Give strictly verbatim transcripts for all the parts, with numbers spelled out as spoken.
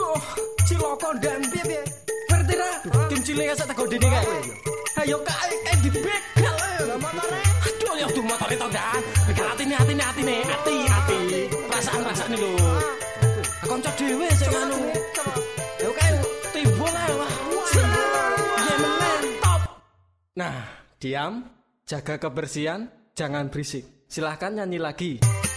Oh, ciloko dan piye piye. Ngerti ra? Tim cilik sak teko dene kae. Ayo kae kae dibegal. Lah motore. Aduh ya tuh motore to kan. Begal atine atine atine ati ati. Perasaan-perasaan lho. Kanca dhewe sing anu. Ayo kae timbul ae wah. Iya meneh top. Nah, diam, jaga kebersihan, jangan berisik. Silahkan nyanyi lagi.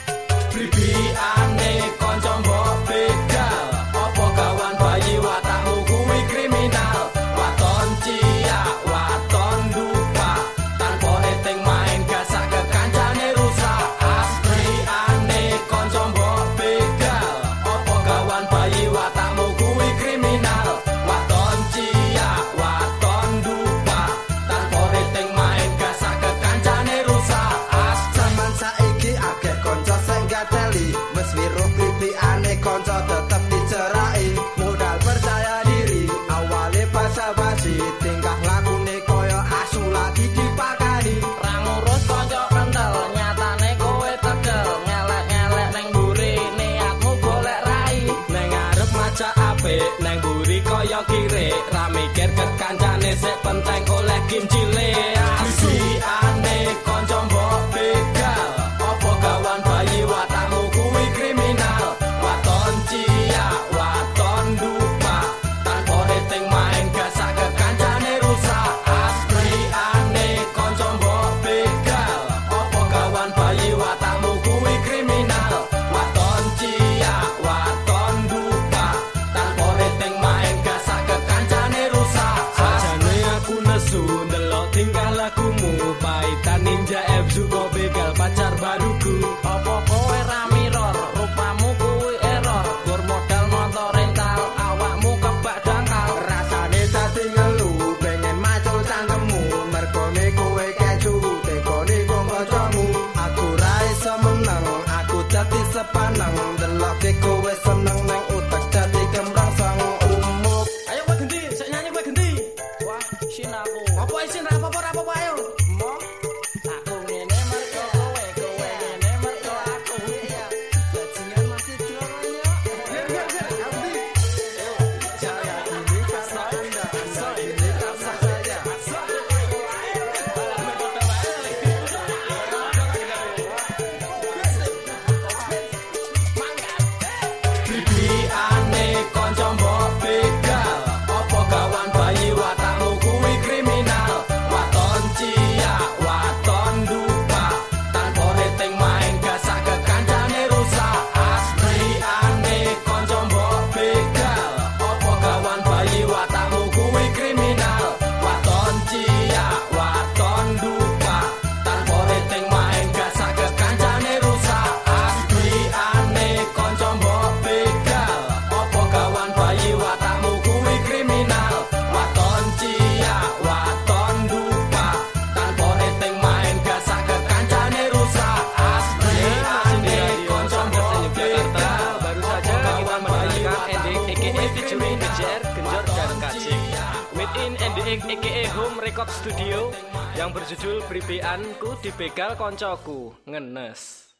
Bribiane kanca mbok begal, apa kawan bayi watakmu kuwi kriminal. Waton ciak, waton dupa, tanpa eting main gasak ke kancane rusak. Asliane kanca mbok begal, apa kawan bayi watakmu kuwi kriminal. Waton ciak, waton dupa, tanpa eting main gasak ke kancane rusak. Zaman saiki akeh kanca sing gateli, wis wiruh bribiane kanca tetep dicerai. Modal percaya diri, awale basa-basi, tingkah lakune koyo asu lagi dipakani. Ra ngurus kanca kental, nyatane kowe tegel, ngelek-ngelek ning mburi, niatmu golek rai. Neng arep maca apik, neng buri kaya kire, ra mikir ke kancane sik penting oleh kim cilik. Asiane kanca mbok begal, apa kawan bayi watakmu kuwi kriminal. Waton ciak, waton dupa, tanpa eting main gasak ke kancane rusak. Asliane kanca mbok begal, apa kawan bayi watakmu kuwi kriminal. Waton ciak, waton dupa, tanpa eting main gasak ke kancane rusak. Sajane aku nesu ndelok tingkah lakumu, paitan ninja F juga begal pacar baruku. Apa kowe ra mirror, rupamu kuwi error. Gur modal motor rental, awakmu kebak dangkal. Rasane dadi ngelu, pengen macul cangkemmu, mergone kowe keju, tekone wong kancamu. Aku ra iso meneng, aku dadi sepaneng, deloke kowe seneng nang utek dadi kemrongsong umuk. Ayo kowe genti, sik nyanyi kowe genti. Wah, sin aku. Apa isin ra apa-apa ra apa-apa ayo. Mo, aku ngene mergo kowe, kowe ngene mergo aku. Iya, bajingan masih joronya. Biar biar biar ganti. Saya ini karena Anda, Anda ini karena saya. Bribiane kanca mbok begal, apa kawan bayi watakmu kuwi kriminal. Waton ciak, waton dupa, tanpa eting main gasak ke kancane rusak. Asliane kanca mbok begal, apa kawan bayi watakmu kuwi kriminal. Waton ciak, waton dupa, tanpa eting main gasak ke kancane rusak. Asliane kanca mbok begal, apa kawan bayi watakmu kuwi kriminal. Waton ciak, waton dupa, tanpa eting main gasak ke kancane rusak. Asliane kanca mbok begal, Baru saja kita mendengarkan ending A K A featuring B J R, Genjot dan Kacik within ending A K A Home Record Studio yang berjudul Bribianku dibegal koncoku ngenes.